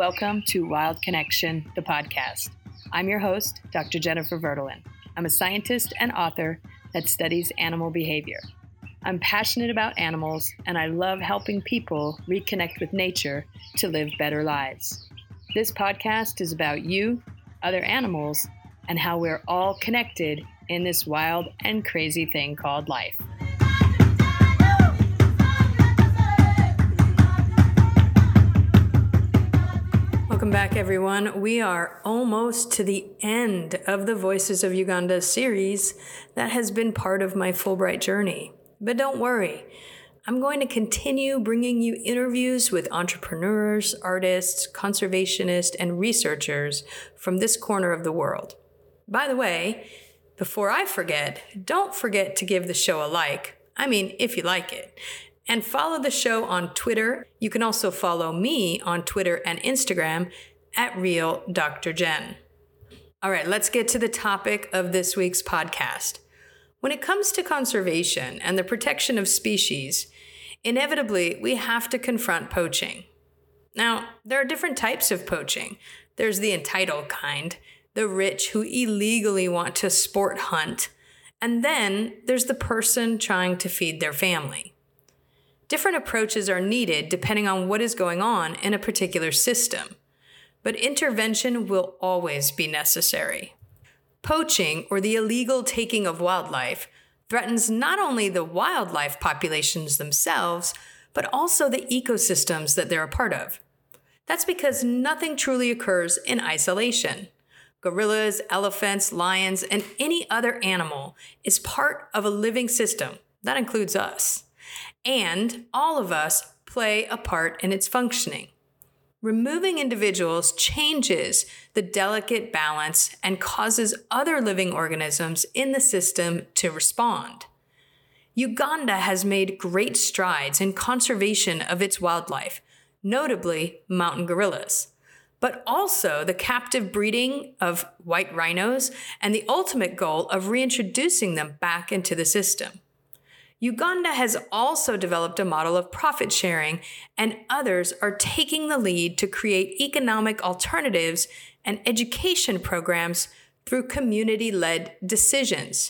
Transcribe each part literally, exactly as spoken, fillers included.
welcome to Wild Connection, the podcast. I'm your host, Doctor Jennifer Verdelin. I'm a scientist and author that studies animal behavior. I'm passionate about animals, and I love helping people reconnect with nature to live better lives. This podcast is about you, other animals, and how we're all connected in this wild and crazy thing called life. Welcome back, everyone. We are almost to the end of the Voices of Uganda series that has been part of my Fulbright journey. But don't worry, I'm going to continue bringing you interviews with entrepreneurs, artists, conservationists, and researchers from this corner of the world. By the way, before I forget, don't forget to give the show a like. I mean, if you like it. And follow the show on Twitter. You can also follow me on Twitter and Instagram at Real Doctor Jen. All right, let's get to the topic of this week's podcast. When it comes to conservation and the protection of species, inevitably we have to confront poaching. Now, there are different types of poaching. There's the entitled kind, the rich who illegally want to sport hunt, and then there's the person trying to feed their family. Different approaches are needed depending on what is going on in a particular system, but intervention will always be necessary. Poaching, or the illegal taking of wildlife, threatens not only the wildlife populations themselves, but also the ecosystems that they're a part of. That's because nothing truly occurs in isolation. Gorillas, elephants, lions, and any other animal is part of a living system. That includes us. And all of us play a part in its functioning. Removing individuals changes the delicate balance and causes other living organisms in the system to respond. Uganda has made great strides in conservation of its wildlife, notably mountain gorillas, but also the captive breeding of white rhinos and the ultimate goal of reintroducing them back into the system. Uganda has also developed a model of profit sharing, and others are taking the lead to create economic alternatives and education programs through community-led decisions.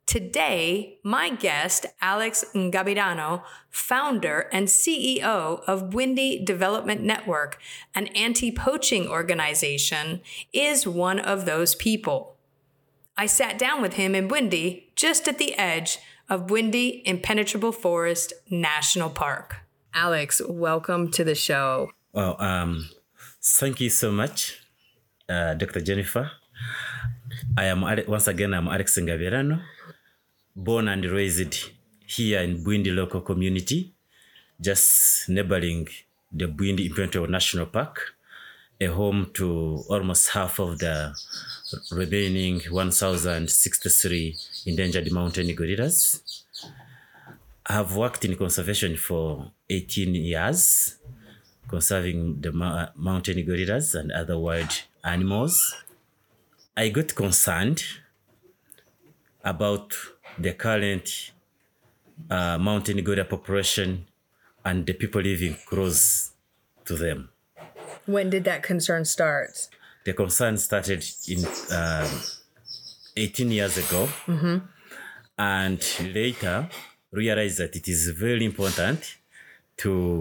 Today, my guest, Alex Ngabirano, founder and C E O of Bwindi Development Network, an anti-poaching organization, is one of those people. I sat down with him in Bwindi, just at the edge of Bwindi Impenetrable Forest National Park. Alex, welcome to the show. Well, um, thank you so much, uh, Doctor Jennifer. I am, once again, I'm Alex Ngabirano, born and raised here in Bwindi local community, just neighboring the Bwindi Impenetrable National Park, a home to almost half of the remaining one thousand sixty-three endangered mountain gorillas. I have worked in conservation for eighteen years, conserving the ma- mountain gorillas and other wild animals. I got concerned about the current uh, mountain gorilla population and the people living close to them. When did that concern start? The concern started in um, eighteen years ago, mm-hmm. and later realized that it is very important to,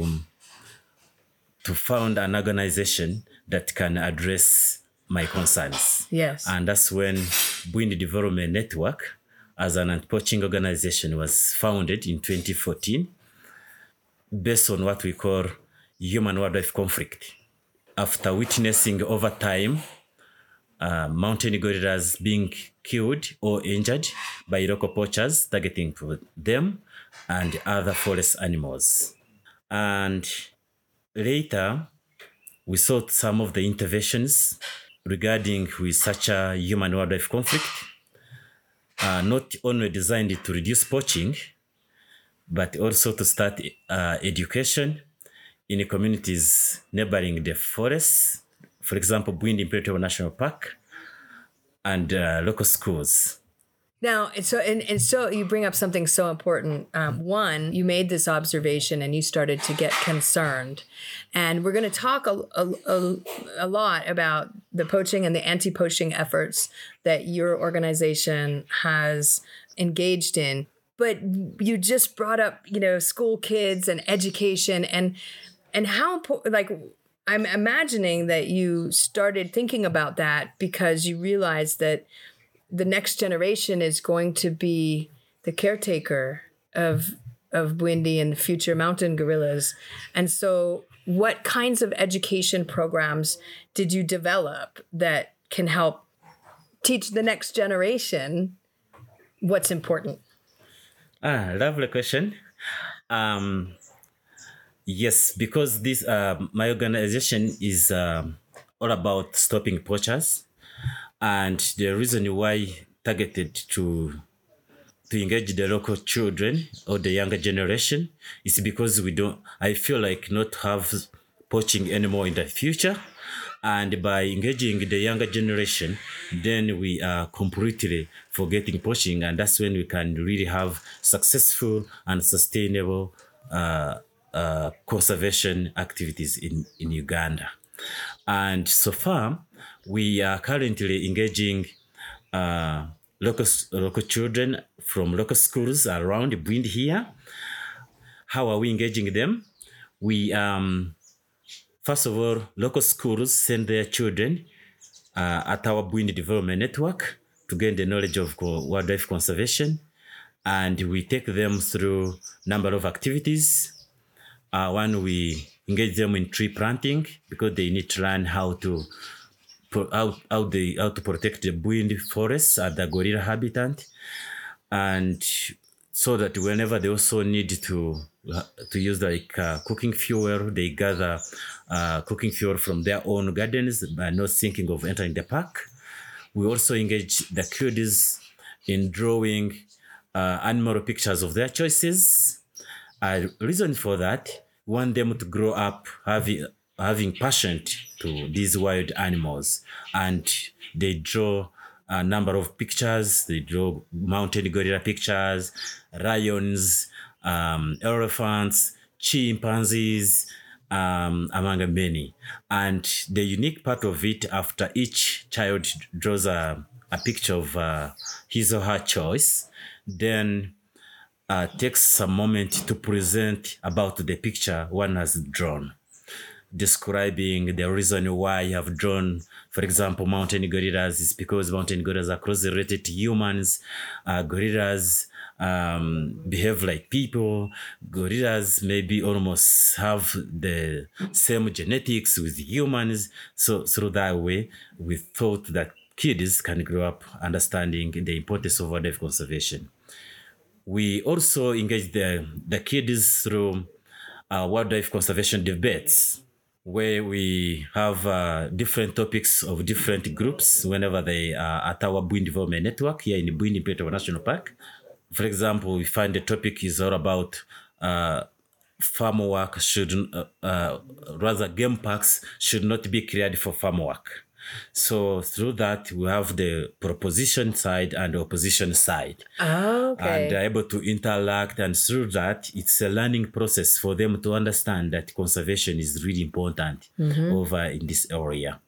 to found an organization that can address my concerns. Yes. And that's when Bwindi Development Network, as an anti-poaching organization, was founded in twenty fourteen, based on what we call human-wildlife conflict. After witnessing over time uh, mountain gorillas being killed or injured by local poachers targeting them and other forest animals. And later, we saw some of the interventions regarding with such a human-wildlife conflict, uh, not only designed to reduce poaching, but also to start uh, education in the communities neighboring the forests, for example, Bwindi Impenetrable National Park, and uh, local schools. Now, and so and, and so you bring up something so important. Um, one, you made this observation and you started to get concerned, and we're going to talk a, a, a, a lot about the poaching and the anti-poaching efforts that your organization has engaged in. But you just brought up, you know, school kids and education and and how like I'm imagining that you started thinking about that because you realized that the next generation is going to be the caretaker of of Bwindi and the future mountain gorillas. And so what kinds of education programs did you develop that can help teach the next generation what's important? Ah, lovely question. Um, yes, because this uh, my organization is um, all about stopping poachers. And the reason why targeted to to engage the local children or the younger generation is because we don't, I feel like not have poaching anymore in the future. And by engaging the younger generation, then we are completely forgetting poaching. And that's when we can really have successful and sustainable uh, uh, conservation activities in, in Uganda. And so far, we are currently engaging uh, local local children from local schools around Bwindi here. How are we engaging them? We um, first of all, local schools send their children uh, at our Bwindi Development Network to gain the knowledge of wildlife conservation, and we take them through a number of activities. Uh, one, we engage them in tree planting because they need to learn how to how, how they how to protect the Bwindi forests and the gorilla habitat, and so that whenever they also need to uh, to use like uh, cooking fuel, they gather uh, cooking fuel from their own gardens by not thinking of entering the park. We also engage the kids in drawing uh, animal pictures of their choices. A reason for that, we want them to grow up having having passion to these wild animals, and they draw a number of pictures. They draw mountain gorilla pictures, lions, um, elephants, chimpanzees, um, among many. And the unique part of it, after each child draws a, a picture of uh, his or her choice, then uh, takes some moment to present about the picture one has drawn, describing the reason why you have drawn, for example, mountain gorillas is because mountain gorillas are closely related to humans. Uh, gorillas um, behave like people. Gorillas maybe almost have the same genetics with humans. So through that way, we thought that kids can grow up understanding the importance of wildlife conservation. We also engage the, the kids through uh, wildlife conservation debates, where we have uh, different topics of different groups whenever they are at our Bwindi Development Network here in the Bwindi Imperial National Park. For example, we find the topic is all about uh, farm work should, uh, uh, rather game parks should not be cleared for farm work. So through that, we have the proposition side and the opposition side. Oh, okay. And they're able to interact. And through that, it's a learning process for them to understand that conservation is really important mm-hmm. over in this area.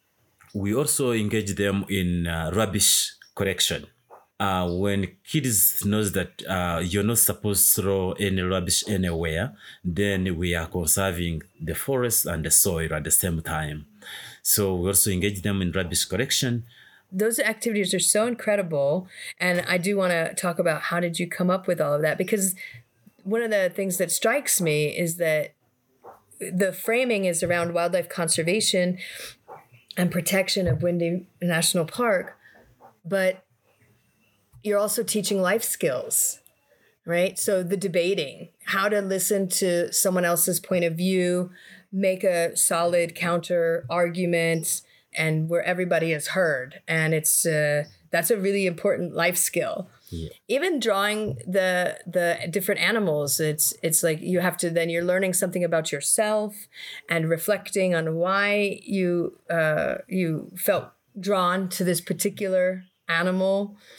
We also engage them in uh, rubbish collection. Uh, when kids knows that uh, you're not supposed to throw any rubbish anywhere, then we are conserving the forest and the soil at the same time. So we also engage them in rubbish collection. Those activities are so incredible. And I do want to talk about how did you come up with all of that? Because one of the things that strikes me is that the framing is around wildlife conservation and protection of Bwindi National Park, but you're also teaching life skills, right? So the debating, how to listen to someone else's point of view, make a solid counter argument, and where everybody is heard. And it's uh, that's a really important life skill. Yeah. Even drawing the the different animals, it's it's like you have to, then you're learning something about yourself and reflecting on why you uh, you felt drawn to this particular animal.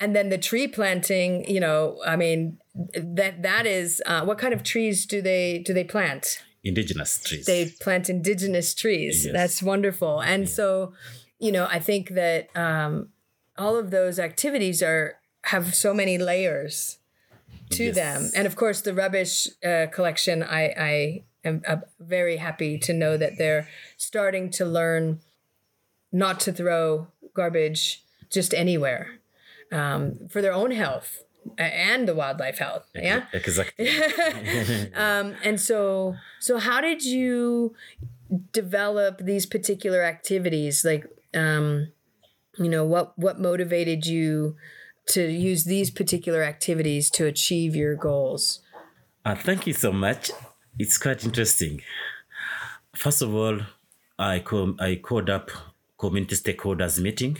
and then the tree planting, you know, I mean, that that is uh, what kind of trees do they do they plant? Indigenous trees. They plant indigenous trees. Yes. That's wonderful. And yeah. so, you know, I think that um, all of those activities are have so many layers to yes. them. And of course, the rubbish uh, collection, I, I am uh, very happy to know that they're starting to learn not to throw garbage just anywhere um, for their own health and the wildlife health. Yeah, exactly. um, and so, so how did you develop these particular activities? Like, um, you know, what what motivated you to use these particular activities to achieve your goals? Uh, thank you so much. It's quite interesting. First of all, I co- I called up community stakeholders meeting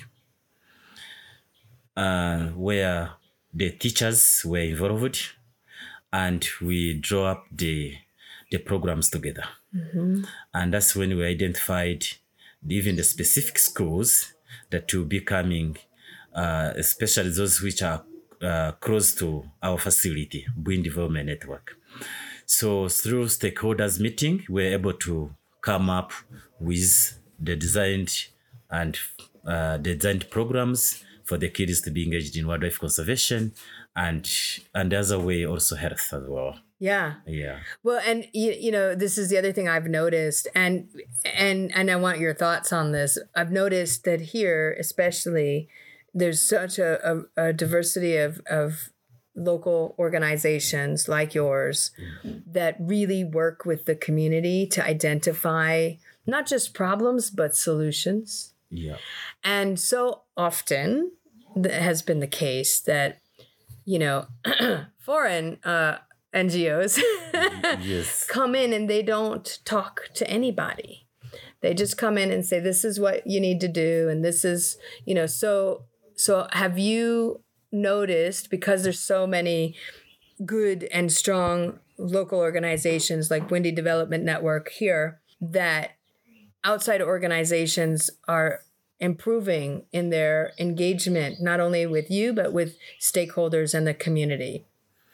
uh, where the teachers were involved, and we draw up the the programs together. Mm-hmm. And that's when we identified even the specific schools that will be coming, uh, especially those which are uh, close to our facility, Buin Development Network. So through stakeholders meeting, we're able to come up with the designed and uh, designed programs for the kids to be engaged in wildlife conservation, and and the other way also health as well. Yeah. Yeah. Well, and you, you know, this is the other thing I've noticed, and and and I want your thoughts on this. I've noticed that here, especially, there's such a, a, a diversity of, of local organizations like yours mm-hmm. that really work with the community to identify not just problems, but solutions. Yeah. And so often that has been the case that, you know, foreign uh, N G Os yes. come in and they don't talk to anybody. They just come in and say, this is what you need to do. And this is, you know, so, so have you noticed, because there's so many good and strong local organizations like Windy Development Network here, that outside organizations are improving in their engagement, not only with you, but with stakeholders and the community?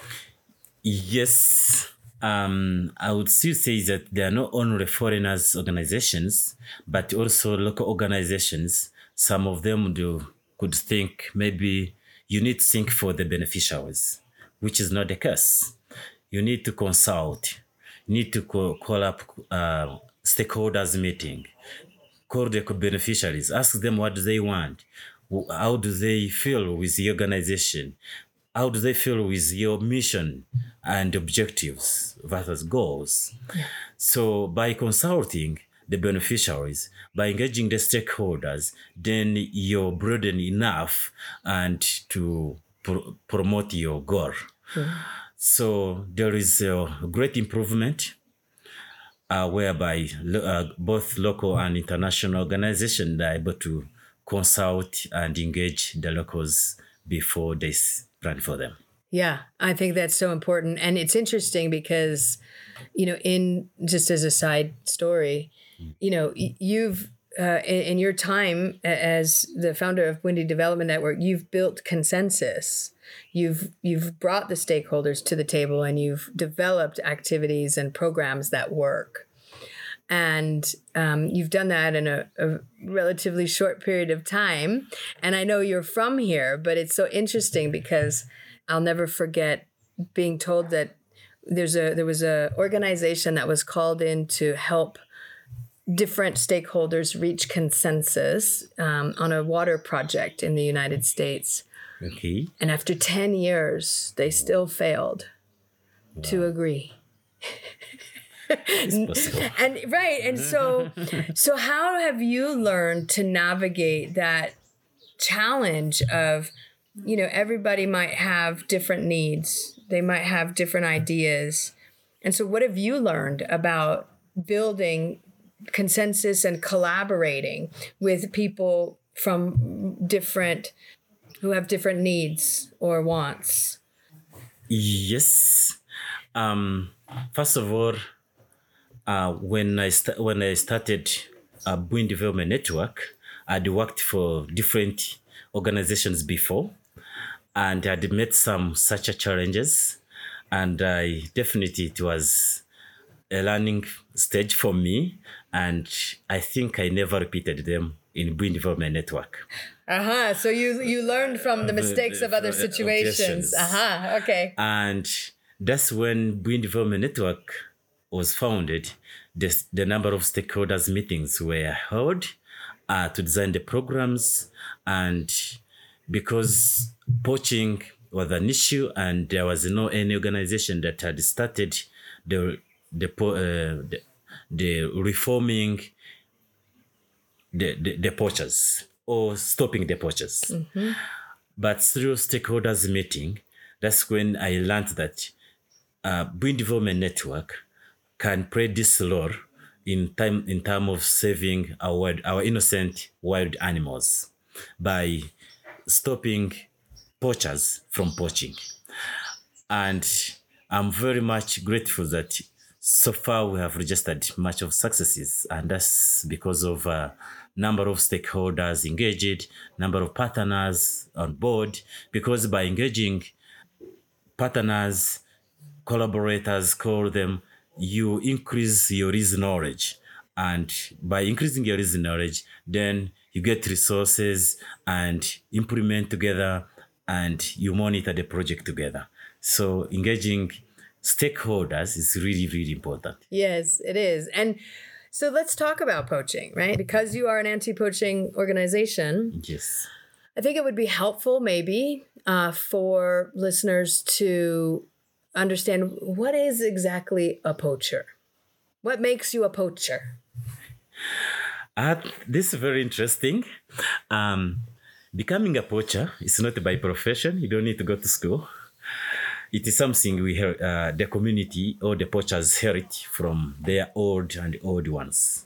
Yes. Um, I would still say that they are not only foreigners organizations, but also local organizations. Some of them do could think maybe you need to think for the beneficiaries, which is not the case. You need to consult. You need to call, call up uh, stakeholders meeting, call the beneficiaries, ask them what do they want, how do they feel with the organization, how do they feel with your mission and objectives versus goals. Yeah. So by consulting the beneficiaries, by engaging the stakeholders, then you're broadened enough and to pr- promote your goal. Mm-hmm. So there is a great improvement uh, whereby lo- uh, both local and international organizations are able to consult and engage the locals before they plan for them. Yeah, I think that's so important. And it's interesting because, you know, in just as a side story, you know, you've uh, in, in your time as the founder of Windy Development Network, you've built consensus. You've you've brought the stakeholders to the table, and you've developed activities and programs that work. And um, you've done that in a, a relatively short period of time. And I know you're from here, but it's so interesting because I'll never forget being told that there's a there was a organization that was called in to help different stakeholders reach consensus um, on a water project in the United States. Okay. And after ten years, they still failed wow. to agree. It's possible. And right. And so, so how have you learned to navigate that challenge of, you know, everybody might have different needs. They might have different ideas. And so what have you learned about building consensus and collaborating with people from different, who have different needs or wants? Yes. Um, first of all, uh, when I st- when I started uh, Buin Development Network, I'd worked for different organizations before, and I had met some such challenges, and I definitely it was a learning stage for me, and I think I never repeated them in Buin Development Network. Uh-huh. So you you learned from the mistakes of other situations. Uh-huh. Okay. And that's when Buin Development Network was founded. The, the number of stakeholders meetings were held uh, to design the programs, and because poaching was an issue and there was no any organization that had started the the uh, the, the reforming the, the the poachers or stopping the poachers. Mm-hmm. But through stakeholders meeting, that's when I learned that uh, Buin Development Network can play this role in time in terms of saving our wild, our innocent wild animals by stopping poachers from poaching. And I'm very much grateful that so far we have registered much of successes, and that's because of a number of stakeholders engaged, number of partners on board, because by engaging partners, collaborators, call them, you increase your risk knowledge. And by increasing your risk knowledge, then you get resources and implement together, and you monitor the project together. So engaging stakeholders is really, really important. Yes, it is. And so let's talk about poaching, right? Because you are an anti-poaching organization. Yes. I think it would be helpful maybe uh, for listeners to understand what is exactly a poacher. What makes you a poacher? Uh, this is very interesting. Um, becoming a poacher is not by profession. You don't need to go to school. It is something we hear, uh, the community or the poachers heard from their old and old ones.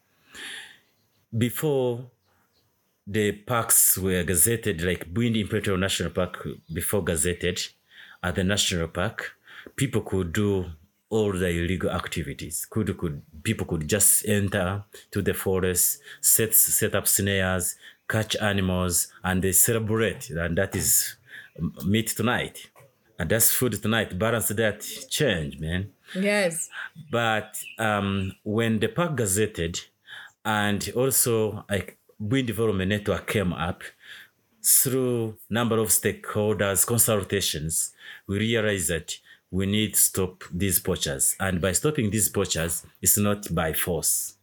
Before the parks were gazetted, like Buin Imperial National Park, before gazetted at the national park, people could do all the illegal activities. Could could people could just enter to the forest, set set up snares, catch animals, and they celebrate. And that is meat tonight. And that's food tonight. Balance that change, man. Yes. But um, when the park gazetted, and also like Buin Development Network came up, through number of stakeholders consultations, we realized that we need to stop these poachers. And by stopping these poachers, it's not by force.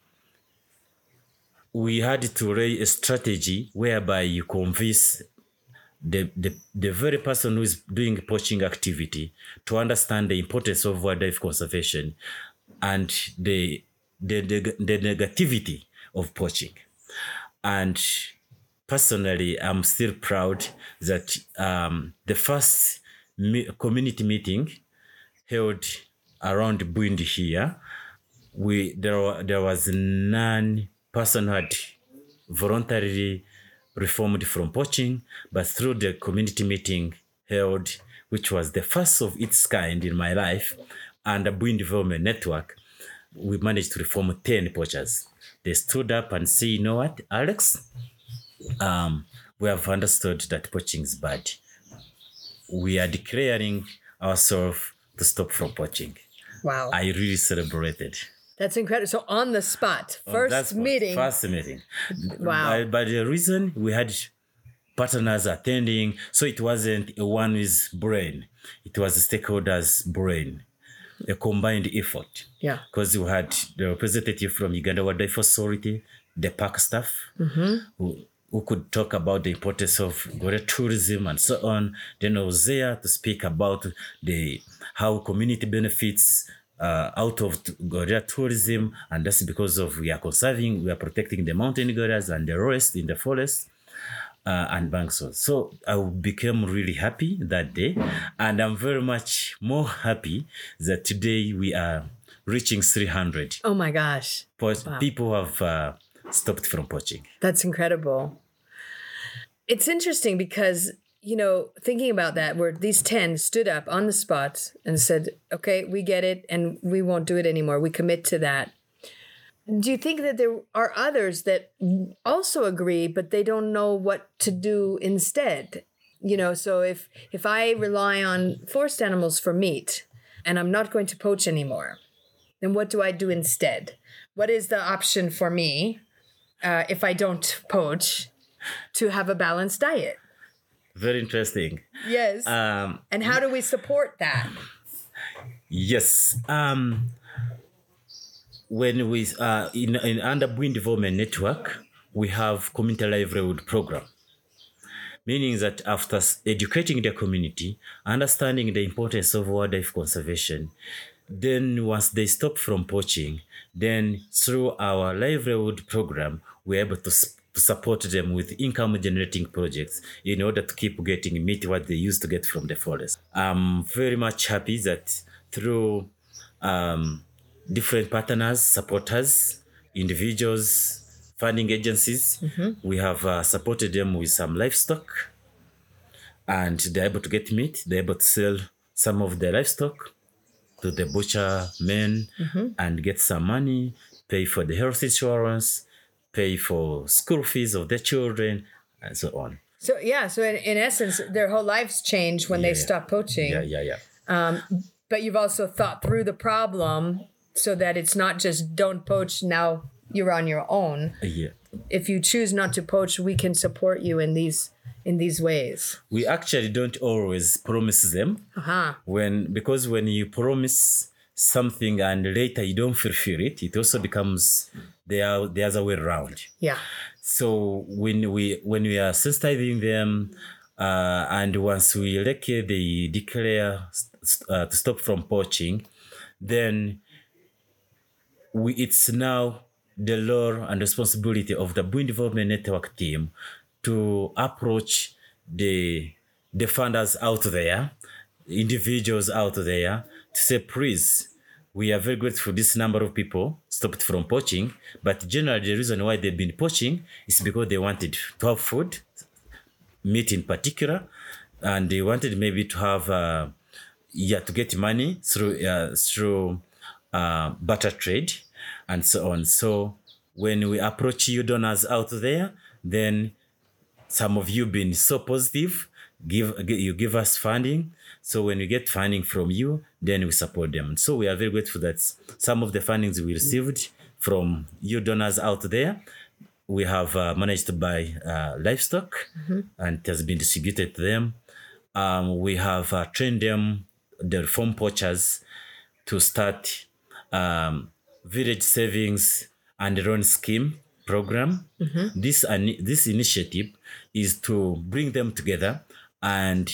We had to lay a strategy whereby you convince The, the, the very person who is doing poaching activity to understand the importance of wildlife conservation and the, the, the, the negativity of poaching. And personally, I'm still proud that um, the first me- community meeting held around Buindi here, we there, there was none person who had voluntarily reformed from poaching, but through the community meeting held, which was the first of its kind in my life, and the Buin Development Network, we managed to reform ten poachers. They stood up and said, you know what, Alex, um, we have understood that poaching is bad. We are declaring ourselves to stop from poaching. Wow. I really celebrated. That's incredible. So on the spot, first oh, meeting. First meeting. Wow. By, by the reason we had partners attending, so it wasn't a one-man's brain. It was a stakeholder's brain, a combined effort. Yeah. Because we had the representative from Uganda Wildlife Authority, the park staff, mm-hmm. who, who could talk about the importance of gorilla tourism and so on. Then I was there to speak about the how community benefits Uh, out of gorilla tourism, and that's because of we are conserving, we are protecting the mountain gorillas and the rest in the forest uh, and banks. So I became really happy that day, and I'm very much more happy that today we are reaching three hundred. Oh my gosh. Po- wow. People have uh, stopped from poaching. That's incredible. It's interesting because, you know, thinking about that, where these ten stood up on the spot and said, okay, we get it and we won't do it anymore. We commit to that. Do you think that there are others that also agree, but they don't know what to do instead? You know, so if if I rely on forest animals for meat and I'm not going to poach anymore, then what do I do instead? What is the option for me uh, if I don't poach to have a balanced diet? Very interesting. Yes. Um, and how do we support that? yes. Um, when we uh, in, in under Buin Development Network, we have community livelihood program, meaning that after educating the community, understanding the importance of wildlife conservation, then once they stop from poaching, then through our livelihood program, we're able to, to support them with income generating projects in order to keep getting meat what they used to get from the forest. I'm very much happy that through um, different partners, supporters, individuals, funding agencies, mm-hmm. we have uh, supported them with some livestock, and they're able to get meat. They're able to sell some of their livestock to the butcher men mm-hmm. and get some money, pay for the health insurance, pay for school fees of their children, and so on. So yeah, so in, in essence, their whole lives change when yeah, they stop poaching. Yeah, yeah, yeah. Um, but you've also thought through the problem so that it's not just don't poach, now you're on your own. Yeah. If you choose not to poach, we can support you in these in these ways. We actually don't always promise them. Uh-huh. When because when you promise something and later you don't fulfill it, it also becomes the, the other way around. Yeah. So when we when we are sensitizing them, uh, and once we like they declare uh, to stop from poaching, then we it's now the role and responsibility of the Buin Development Network team to approach the the funders out there, individuals out there, to say, please, we are very grateful this number of people stopped from poaching, but generally the reason why they've been poaching is because they wanted to have food, meat in particular, and they wanted maybe to have, uh, yeah, to get money through uh, through uh, barter trade and so on. So when we approach you donors out there, then some of you been so positive, give you give us funding. So when we get funding from you, then we support them. So we are very grateful that some of the fundings we received from you donors out there, we have uh, managed to buy uh, livestock, mm-hmm. and it has been distributed to them. Um, we have uh, trained them, the reform poachers, to start um, village savings and loan scheme program. Mm-hmm. This uh, this initiative is to bring them together and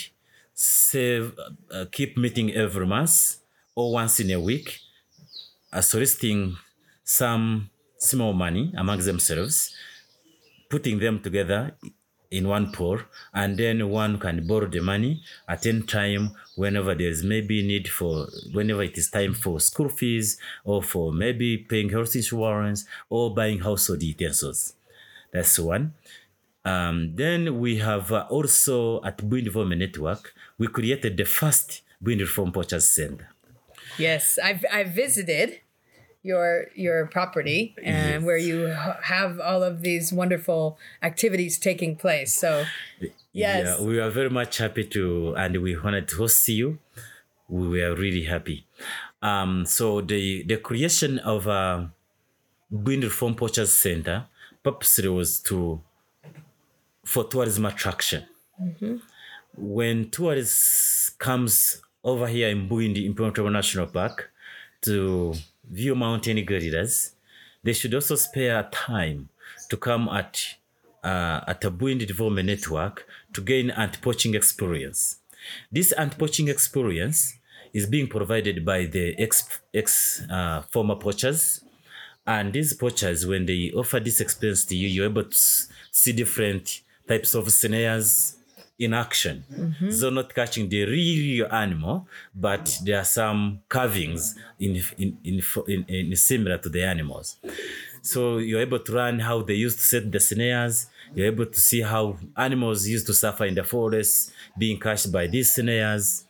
save, uh, keep meeting every month or once in a week, uh, soliciting some small money among themselves, putting them together in one pool, and then one can borrow the money at any time whenever there's maybe need for, whenever it is time for school fees or for maybe paying health insurance or buying household utensils. That's one. Um, then we have uh, also at Buin Development Network, we created the first Buin Reform Poachers Center. Yes, I've I've visited your your property and yes. where you have all of these wonderful activities taking place. So, yes. Yeah, we are very much happy to, and we wanted to host you. We were really happy. Um, so the, the creation of a Buin Reform Poachers Center purposely was to, for tourism attraction. Mm-hmm. When tourists comes over here in Buin, in Imperial Travel National Park, to view mountain gorillas, they should also spare time to come at uh, at a Buin Development Network to gain anti-poaching experience. This anti-poaching experience is being provided by the ex, ex uh, former poachers, and these poachers, when they offer this experience to you, you're able to see different types of snares in action. Mm-hmm. So not catching the real animal, but there are some carvings in in, in in in similar to the animals. So you're able to learn how they used to set the snares. You're able to see how animals used to suffer in the forest, being catched by these snares.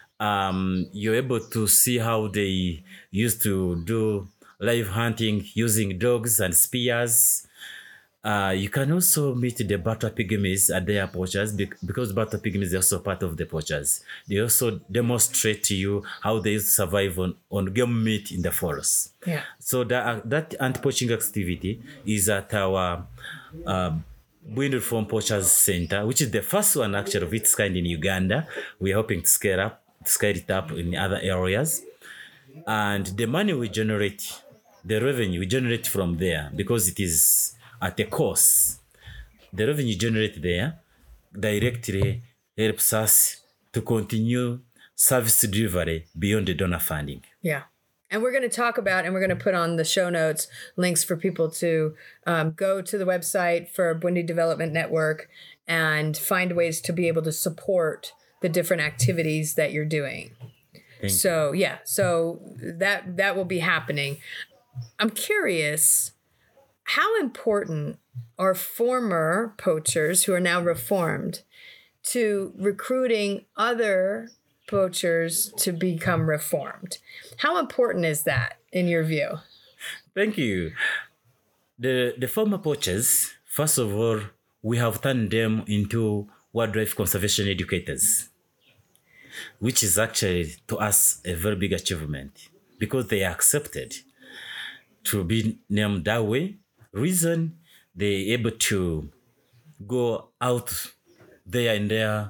Um, you're able to see how they used to do live hunting using dogs and spears. Uh, you can also meet the Bata pygmies at their poachers because Bata pygmies are also part of the poachers. They also demonstrate to you how they survive on, on game meat in the forest. Yeah. So that, that anti-poaching activity is at our uh, Bwindi Reform Poachers Center, which is the first one actually of its kind in Uganda. We're hoping to scale up, to scale it up in other areas. And the money we generate, the revenue we generate from there, because it is at a cost, the revenue generated there directly helps us to continue service delivery beyond the donor funding. Yeah. And we're going to talk about, and we're going to put on the show notes, links for people to um, go to the website for Bwindi Development Network and find ways to be able to support the different activities that you're doing. Thank so, you. yeah, so that that will be happening. I'm curious, how important are former poachers who are now reformed to recruiting other poachers to become reformed? How important is that in your view? Thank you. The the former poachers, first of all, we have turned them into wildlife conservation educators, which is actually to us a very big achievement because they are accepted to be named that way. Reason they're able to go out there in their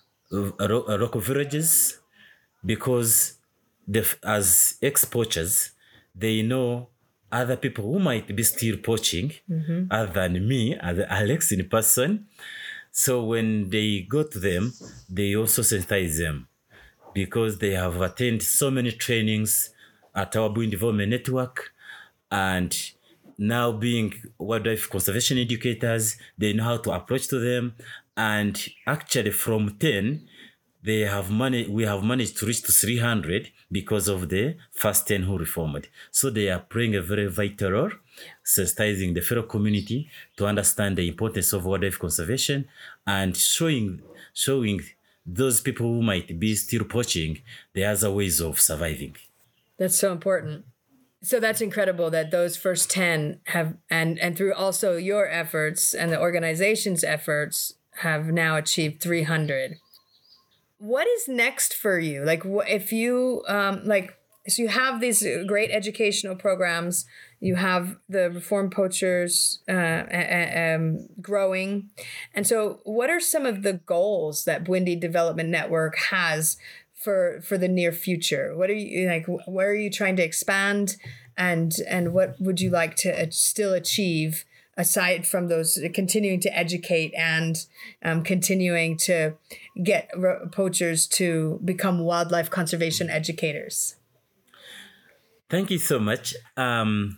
local villages because the, as ex-poachers, they know other people who might be still poaching mm-hmm. other than me, other Alex in person. So when they go to them, they also sensitize them because they have attended so many trainings at our Bwindi Development Network, and now being wildlife conservation educators, they know how to approach to them. And actually from ten, they have managed, we have managed to reach to three hundred because of the first ten who reformed. So they are playing a very vital role, sensitizing the fellow community to understand the importance of wildlife conservation and showing, showing those people who might be still poaching the other ways of surviving. That's so important. So that's incredible that those first ten have, and, and through also your efforts and the organization's efforts, have now achieved three hundred. What is next for you? Like, if you, um, like, so you have these great educational programs, you have the Reformed Poachers uh, um, growing. And so what are some of the goals that Bwindi Development Network has for for the near future? What are you, like, where are you trying to expand, and and what would you like to still achieve aside from those, continuing to educate and um, continuing to get poachers to become wildlife conservation educators? Thank you so much. Um,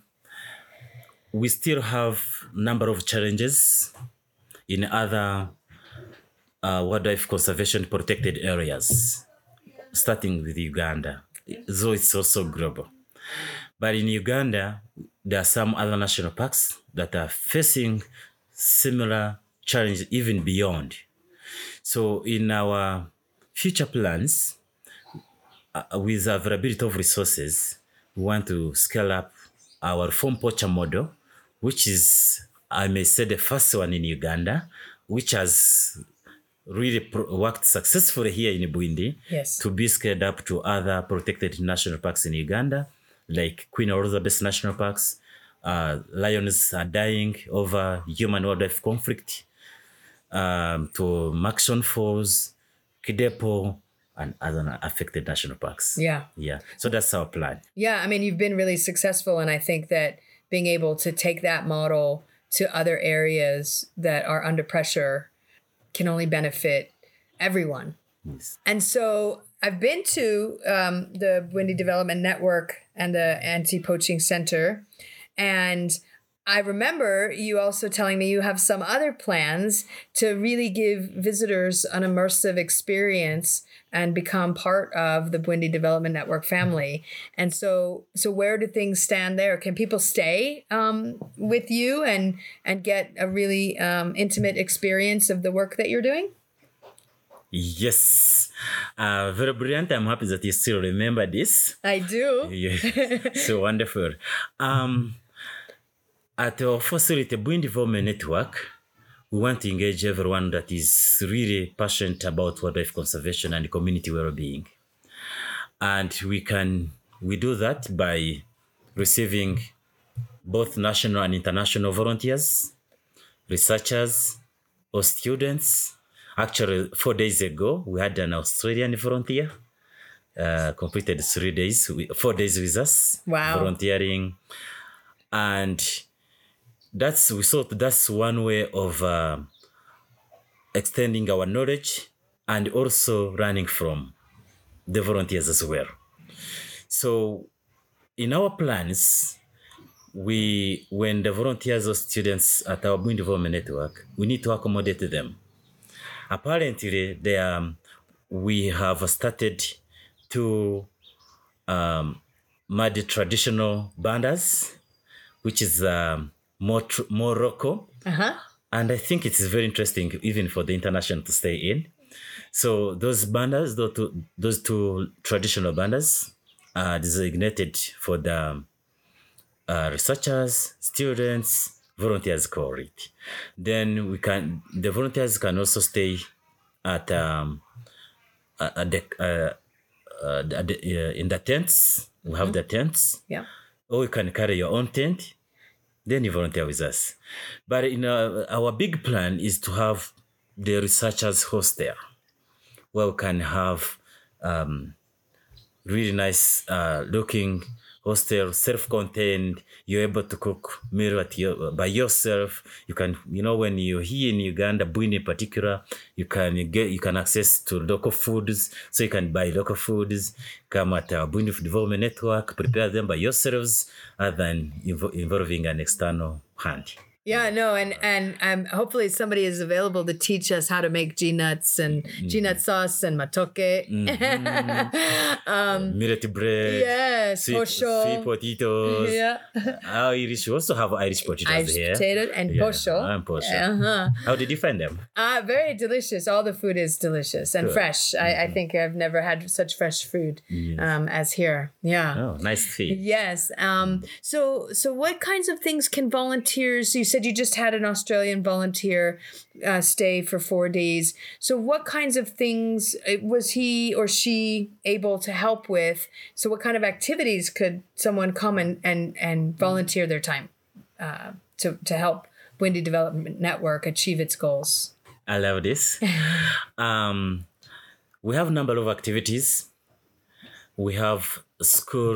we still have a number of challenges in other uh, wildlife conservation protected areas, starting with Uganda, though it's also global. But in Uganda, there are some other national parks that are facing similar challenges, even beyond. So in our future plans, uh, with the availability of resources, we want to scale up our farm poacher model, which is, I may say, the first one in Uganda, which has really pro- worked successfully here in Bwindi, yes, to be scaled up to other protected national parks in Uganda, like Queen Elizabeth National Parks. Uh, lions are dying over human-wildlife conflict, um, to Maxon Falls, Kidepo, and other affected national parks. Yeah. Yeah. So that's our plan. Yeah. I mean, you've been really successful. And I think that being able to take that model to other areas that are under pressure can only benefit everyone. Yes. And so I've been to um, the Bwindi Development Network and the Anti-Poaching Center, and I remember you also telling me you have some other plans to really give visitors an immersive experience and become part of the Bwindi Development Network family. And so, so where do things stand there? Can people stay um, with you and and get a really um, intimate experience of the work that you're doing? Yes. Uh, very brilliant. I'm happy that you still remember this. I do. Yeah. So wonderful. Um, At our facility, Buin Development Network, we want to engage everyone that is really passionate about wildlife conservation and community well-being. And we can we do that by receiving both national and international volunteers, researchers, or students. Actually, four days ago, we had an Australian volunteer uh, completed three days, four days with us, wow. volunteering. And that's we thought that's one way of uh, extending our knowledge and also learning from the volunteers as well. So in our plans, we when the volunteers or students at our Buin Development Network, we need to accommodate them. Apparently, they, um, we have started to um, made traditional bandas, which is um, more tr- more Morocco. Uh-huh. And I think it's very interesting even for the international to stay in. So those bandas, those two, those two traditional bandas are designated for the uh, researchers, students, volunteers call it. Then we can, the volunteers can also stay at, um, at the, uh, uh, the, uh, in the tents. We have mm-hmm. the tents. Yeah. Or you can carry your own tent. Then you volunteer with us. But in our, our big plan is to have the researchers host there, where we can have um, really nice uh, looking hostel, self-contained. You're able to cook meal at your, by yourself. You can, you know, when you're here in Uganda, Buin in particular, you can get, you can access to local foods. So you can buy local foods, come at our Buin Development Network, prepare them by yourselves, other than invo- involving an external hand. Yeah, no, and and um, hopefully somebody is available to teach us how to make G-nuts and mm. G-nut sauce and matoke. Mm-hmm. um, Millet bread. Yes, sweet, sweet potatoes. Yeah. Irish, we also have Irish potatoes Irish here. Irish potato and yeah. posho. And posho. Uh-huh. How did you find them? Uh, very delicious. All the food is delicious and Good. fresh. Mm-hmm. I, I think I've never had such fresh food yes. um, as here. Yeah. Oh, nice feed. Yes. Um, so, so what kinds of things can volunteers... You said you just had an Australian volunteer uh, stay for four days. So what kinds of things was he or she able to help with? So what kind of activities could someone come and, and, and volunteer their time uh, to, to help Buin Development Network achieve its goals? I love this. um, we have a number of activities. We have school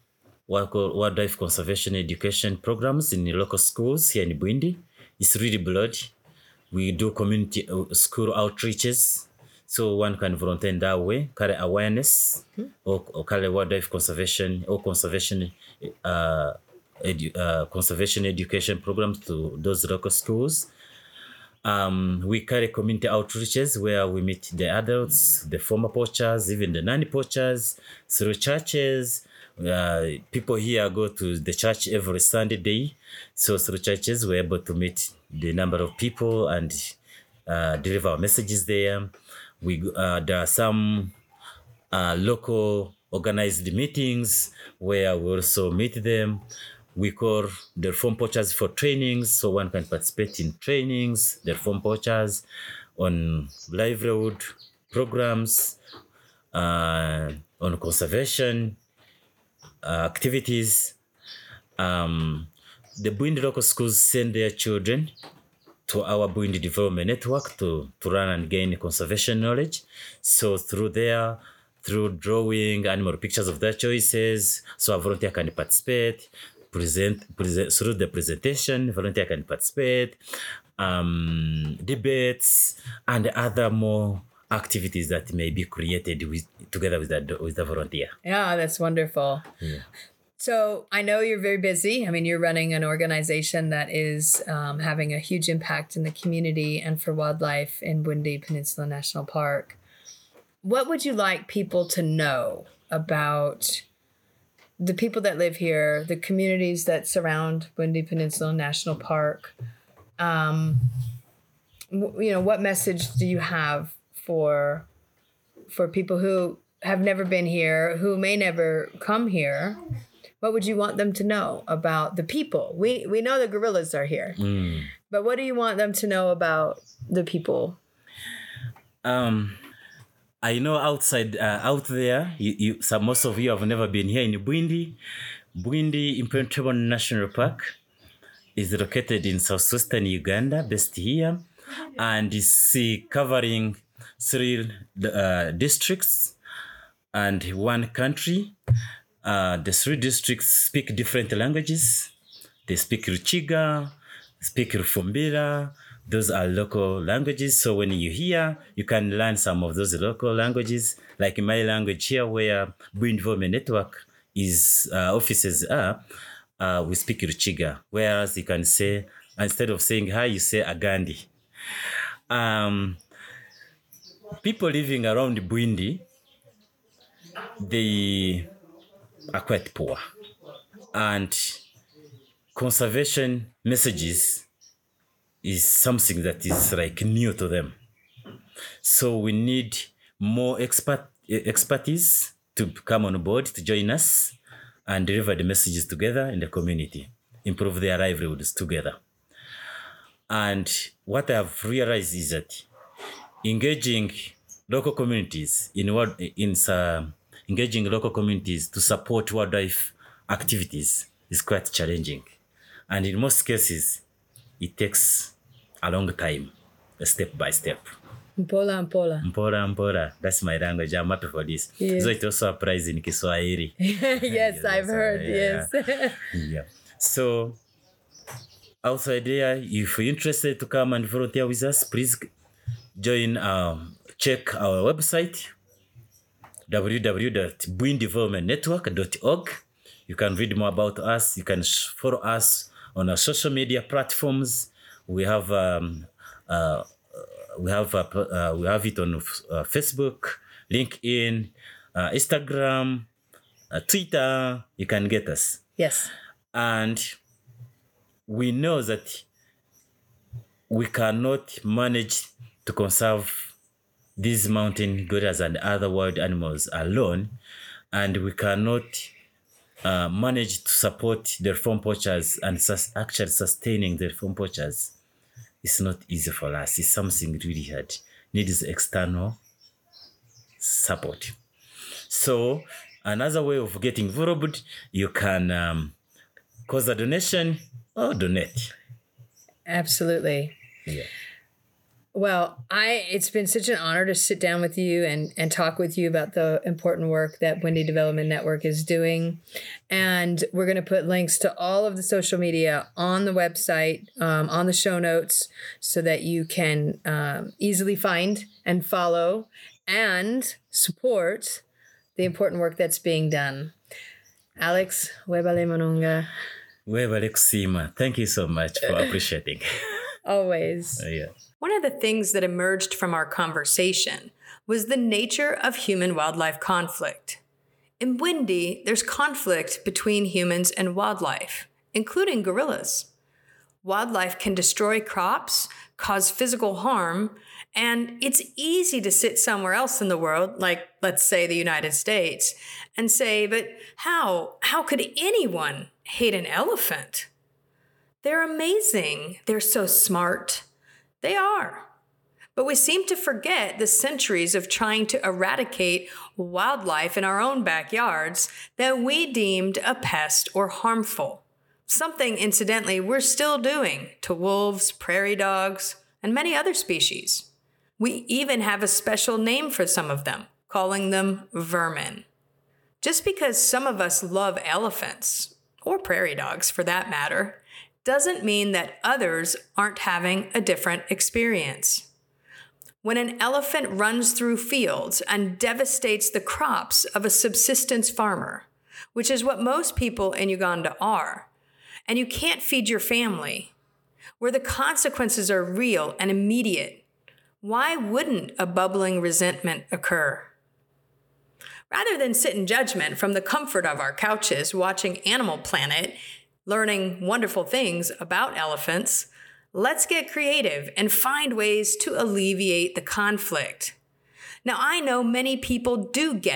wildlife conservation education programs in the local schools here in Buin. It's really broad. We do community uh, school outreaches, so one can volunteer in that way, carry awareness, mm-hmm. or, or carry wildlife conservation or conservation uh, edu- uh, conservation education programs to those local schools. Um, we carry community outreaches where we meet the adults, the former poachers, even the nanny poachers, through churches. Uh, people here go to the church every Sunday day. So through churches, we're able to meet the number of people and uh, deliver our messages there. We uh, there are some uh, local organized meetings where we also meet them. We call the farm poachers for trainings, so one can participate in trainings, the farm poachers, on livelihood programs, uh, on conservation Uh, activities. Um, the Buin local schools send their children to our Buin Development Network to, to run and gain conservation knowledge. So through there, through drawing animal pictures of their choices, so a volunteer can participate, present, present through the presentation, volunteer can participate, um, debates, and other more activities that may be created with together with the, with the volunteer. Yeah, that's wonderful. Yeah. So I know you're very busy. I mean, you're running an organization that is um, having a huge impact in the community and for wildlife in Buin Peninsula National Park. What would you like people to know about the people that live here, the communities that surround Buin Peninsula National Park? Um, you know, what message do you have for for people who have never been here, who may never come here, what would you want them to know about the people? We we know the gorillas are here, Mm. but what do you want them to know about the people? Um, I know outside, uh, out there, you, you, some, most of you have never been here in Bwindi. Bwindi Impenetrable National Park is located in southwestern Uganda, based here, and is uh, covering three uh, districts and one country. Uh, the three districts speak different languages. They speak Ruchiga, speak Rufumbira. Those are local languages. So when you hear, you can learn some of those local languages. Like in my language here, where Bwindi Development Network is uh, offices are, uh, we speak Ruchiga. Whereas you can say, instead of saying hi, you say Agandi. Um, people living around Bwindi, they are quite poor. And conservation messages is something that is like new to them. So we need more expert expertise to come on board, to join us and deliver the messages together in the community, improve their livelihoods together. And what I've realized is that engaging local communities in what in uh, engaging local communities to support wildlife activities is quite challenging. And in most cases, it takes a long time, step by step. Mpola mpola. Mpora mpora. That's my language. I'm happy for this. Yeah. So it also applies in Kiswahili. yes, Yes, I've heard. uh, yeah. Yes. Yeah. So outside there, if you're interested to come and volunteer with us, please join, um, check our website, w w w dot bwindi development network dot org. You can read more about us. You can follow us on our social media platforms. We have um, uh, we have uh, uh, we have it on uh, Facebook, LinkedIn, uh, Instagram, uh, Twitter. You can get us. Yes. And we know that we cannot manage to conserve these mountain gorillas and other wild animals alone, and we cannot uh, manage to support the reform poachers and sus- actually sustaining the reform poachers. It's not easy for us. It's something really hard. Needs external support. So another way of getting involved, you can um, cause a donation or donate. Absolutely. Yeah. Well, I it's been such an honor to sit down with you and, and talk with you about the important work that Bwindi Development Network is doing. And we're going to put links to all of the social media on the website, um, on the show notes, so that you can um, easily find and follow and support the important work that's being done. Alex Webale Mononga. Webale Kusima. Thank you so much for appreciating. Always. Uh, yeah. One of the things that emerged from our conversation was the nature of human-wildlife conflict. In Bwindi, there's conflict between humans and wildlife, including gorillas. Wildlife can destroy crops, cause physical harm, and it's easy to sit somewhere else in the world, like, let's say, the United States, and say, but how? How could anyone hate an elephant? They're amazing. They're so smart. They are. But we seem to forget the centuries of trying to eradicate wildlife in our own backyards that we deemed a pest or harmful. Something, incidentally, we're still doing to wolves, prairie dogs, and many other species. We even have a special name for some of them, calling them vermin. Just because some of us love elephants, or prairie dogs for that matter, doesn't mean that others aren't having a different experience. When an elephant runs through fields and devastates the crops of a subsistence farmer, which is what most people in Uganda are, and you can't feed your family, where the consequences are real and immediate, why wouldn't a bubbling resentment occur? Rather than sit in judgment from the comfort of our couches watching Animal Planet, learning wonderful things about elephants, let's get creative and find ways to alleviate the conflict. Now, I know many people do get it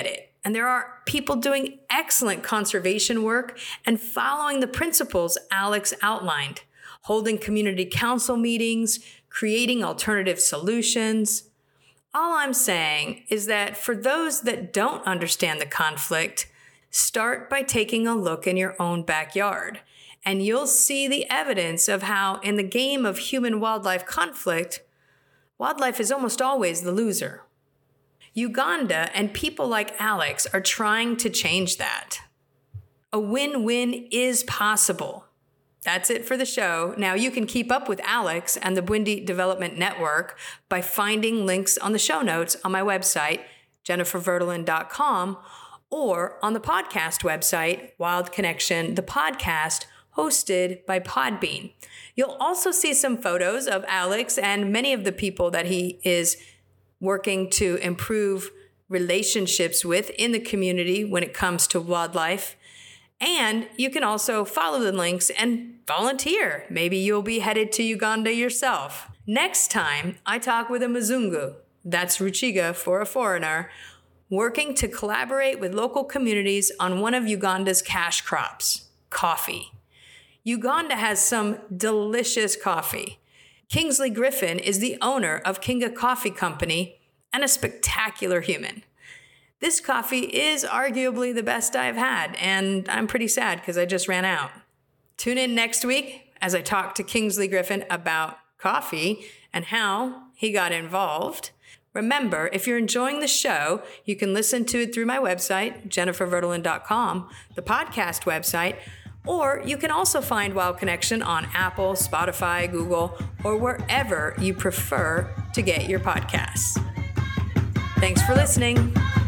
And there are people doing excellent conservation work and following the principles Alex outlined, holding community council meetings, creating alternative solutions. All I'm saying is that for those that don't understand the conflict, start by taking a look in your own backyard, and you'll see the evidence of how in the game of human-wildlife conflict, wildlife is almost always the loser. Uganda and people like Alex are trying to change that. A win-win is possible. That's it for the show. Now you can keep up with Alex and the Bwindi Development Network by finding links on the show notes on my website, jennifer verdelin dot com, or on the podcast website, Wild Connection, the podcast hosted by Podbean. You'll also see some photos of Alex and many of the people that he is working to improve relationships with in the community when it comes to wildlife. And you can also follow the links and volunteer. Maybe you'll be headed to Uganda yourself. Next time, I talk with a Mzungu, that's Ruchiga for a foreigner, working to collaborate with local communities on one of Uganda's cash crops, coffee. Uganda has some delicious coffee. Kingsley Griffin is the owner of Kinga Coffee Company and a spectacular human. This coffee is arguably the best I've had, and I'm pretty sad because I just ran out. Tune in next week as I talk to Kingsley Griffin about coffee and how he got involved. Remember, if you're enjoying the show, you can listen to it through my website, jennifer verdelin dot com, the podcast website, or you can also find Wild Connection on Apple, Spotify, Google, or wherever you prefer to get your podcasts. Thanks for listening.